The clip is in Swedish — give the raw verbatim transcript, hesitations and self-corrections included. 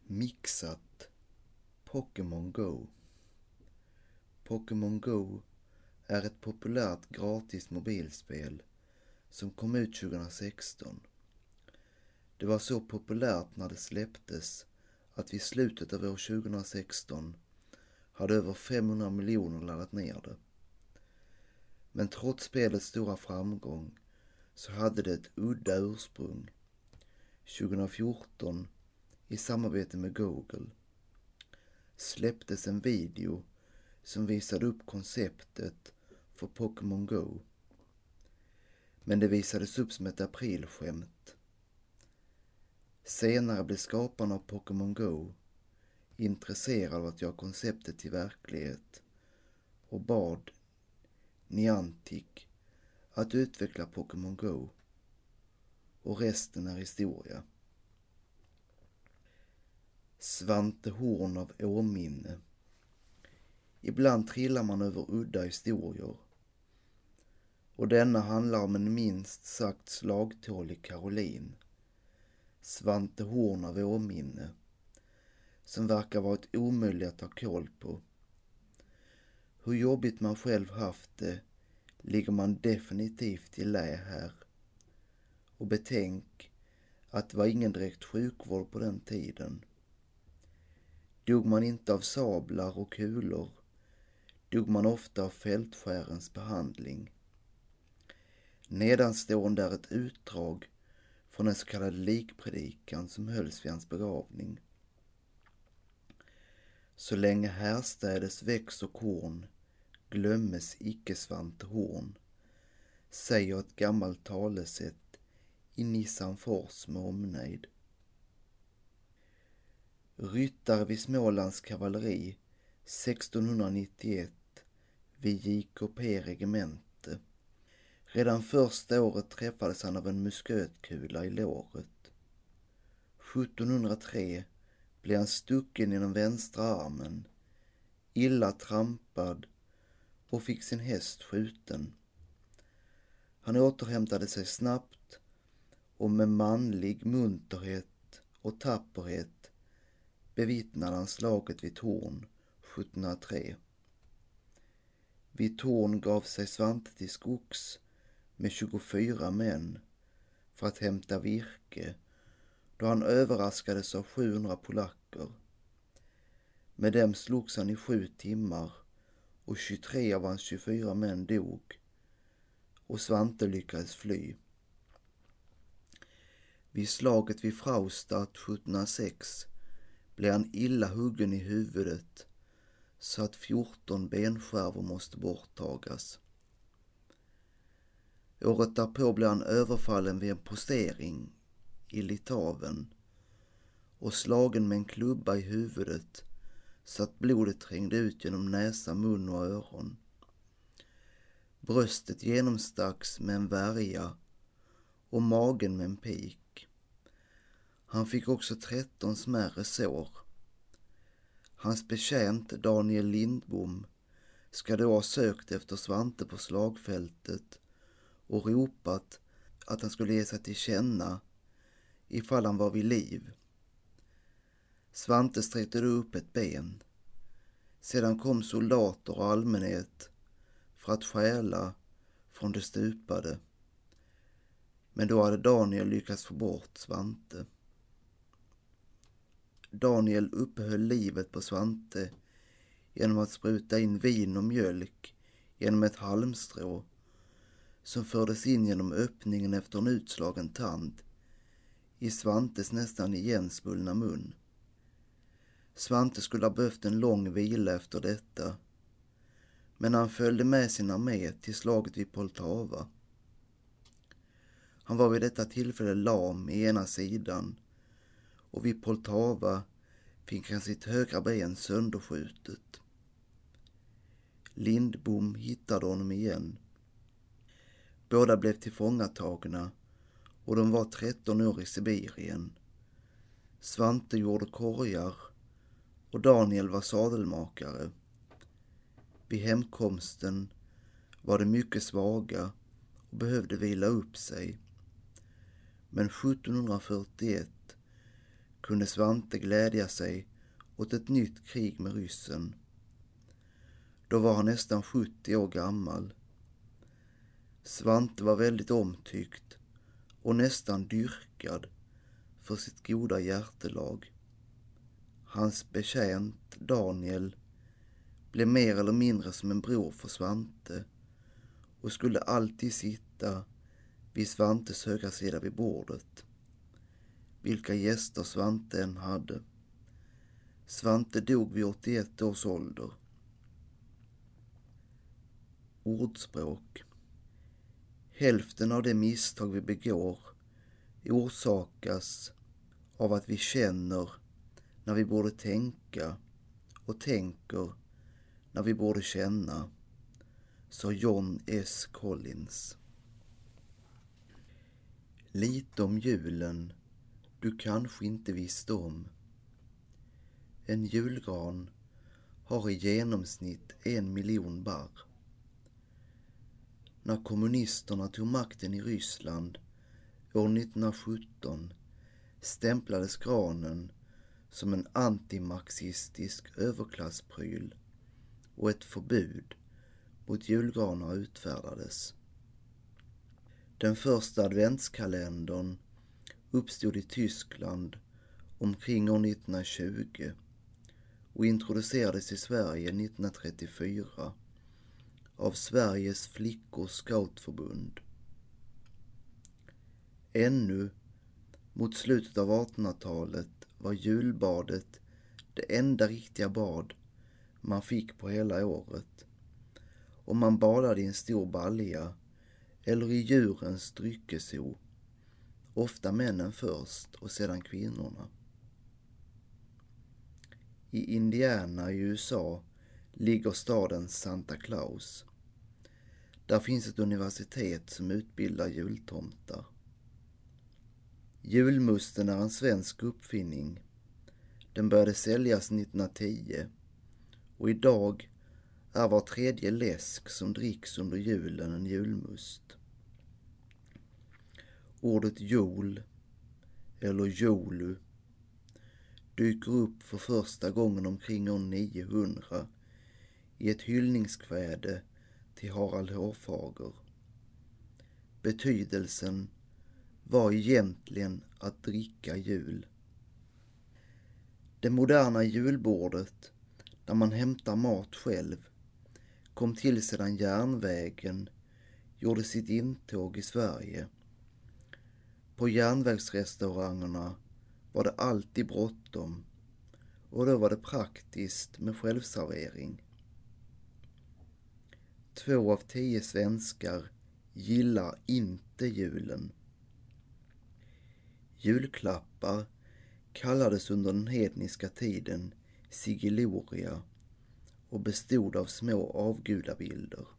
Mixat Pokémon Go. Pokémon Go är ett populärt gratis mobilspel som kom ut tjugohundrasexton. Det var så populärt när det släpptes att vid slutet av år tjugohundrasexton hade över femhundra miljoner laddat ner det. Men trots spelets stora framgång så hade det ett udda ursprung. tjugohundrafjorton, i samarbete med Google, släpptes en video som visade upp konceptet för Pokémon Go. Men det visades upp som ett aprilskämt. Senare blev skaparna av Pokémon Go intresserade av att göra konceptet till verklighet och bad Niantic att utveckla Pokémon Go. Och resten är historia. Svante Horn av Åminne. Ibland trillar man över udda historier. Och denna handlar om en minst sagt slagtålig Caroline, Svante Horn av Åminne, som verkar varit omöjlig att ta koll på. Hur jobbigt man själv haft det ligger man definitivt i lä här. Och betänk att det var ingen direkt sjukvård på den tiden. Dog man inte av sablar och kulor, dog man ofta av fältskärens behandling. Nedanstående är ett utdrag från den så kallade likpredikan som hölls vid hans begravning. Så länge härstädes väx och korn, glömmes icke Svante Horn, säger ett gammalt talesätt i Nissanfors med omnejd. Ryttare vid Smålands kavalleri sextonhundranittioett vid J K P-regemente. Redan första året träffades han av en muskötkula i låret. sjuttonhundratre blev han stucken i den vänstra armen, illa trampad och fick sin häst skjuten. Han återhämtade sig snabbt och med manlig munterhet och tapperhet bevittnade han slaget vid Torn sjuttonhundratre. Vid Torn gav sig Svante till skogs med tjugofyra män för att hämta virke, då han överraskades av sjuhundra polacker. Med dem slogs han i sju timmar och tjugotre av hans tjugofyra män dog och Svante lyckades fly. Vid slaget vid Fraustadt sjuttonhundrasex blev han illa huggen i huvudet så att fjorton benskärvor måste borttagas. Året därpå blev han överfallen vid en postering i Litauen och slagen med en klubba i huvudet så att blodet trängde ut genom näsa, mun och öron. Bröstet genomstacks med en värja och magen med en pik. Han fick också tretton smärre sår. Hans betjänt Daniel Lindbom ska då ha sökt efter Svante på slagfältet och ropat att han skulle ge sig till känna ifall han var vid liv. Svante sträckte då upp ett ben. Sedan kom soldater och allmänhet för att stjäla från det stupade. Men då hade Daniel lyckats få bort Svante. Daniel uppehöll livet på Svante genom att spruta in vin och mjölk genom ett halmstrå som fördes in genom öppningen efter en utslagen tand i Svantes nästan igensvullna mun. Svante skulle ha behövt en lång vila efter detta, men han följde med sin armé till slaget vid Poltava. Han var vid detta tillfälle lam i ena sidan och vid Poltava fick han sitt högra ben sönderskjutet. Lindbom hittade honom igen. Båda blev tillfångatagna och de var tretton år i Sibirien. Svante gjorde korgar och Daniel var sadelmakare. Vid hemkomsten var de mycket svaga och behövde vila upp sig. Men sjuttonhundrafyrtioett kunde Svante glädja sig åt ett nytt krig med ryssen. Då var han nästan sjuttio år gammal. Svante var väldigt omtyckt och nästan dyrkad för sitt goda hjärtelag. Hans betjänt Daniel blev mer eller mindre som en bror för Svante och skulle alltid sitta vid Svantes högra sida vid bordet, vilka gäster Svante än hade. Svante dog vid åttioett års ålder. Ordspråk. Hälften av de misstag vi begår orsakas av att vi känner när vi borde tänka och tänker när vi borde känna, sa John S. Collins. Lite om julen du kanske inte visste om. En julgran har i genomsnitt en miljon barr. När kommunisterna tog makten i Ryssland år nittonhundrasjutton stämplades granen som en antimarxistisk överklasspryl och ett förbud mot julgranar utfärdades. Den första adventskalendern uppstod i Tyskland omkring år nittonhundratjugo och introducerades i Sverige nittonhundratrettiofyra av Sveriges flickors scoutförbund. Ännu mot slutet av artonhundratalet var julbadet det enda riktiga bad man fick på hela året, och man badade i en stor balja eller i djurens dryckesho, ofta männen först och sedan kvinnorna. I Indiana i U S A ligger staden Santa Claus. Där finns ett universitet som utbildar jultomtar. Julmusten är en svensk uppfinning. Den började säljas nittonhundratio och idag är var tredje läsk som dricks under julen en julmust. Ordet jol eller jolu dyker upp för första gången omkring år niohundra i ett hyllningskväde till Harald Hårfager. Betydelsen var egentligen att dricka jul. Det moderna julbordet, där man hämtar mat själv, kom till sedan järnvägen gjorde sitt intåg i Sverige. På järnvägsrestaurangerna var det alltid bråttom och då var det praktiskt med självservering. Två av tio svenskar gillar inte julen. Julklappar kallades under den hedniska tiden sigiloria och bestod av små avgudabilder.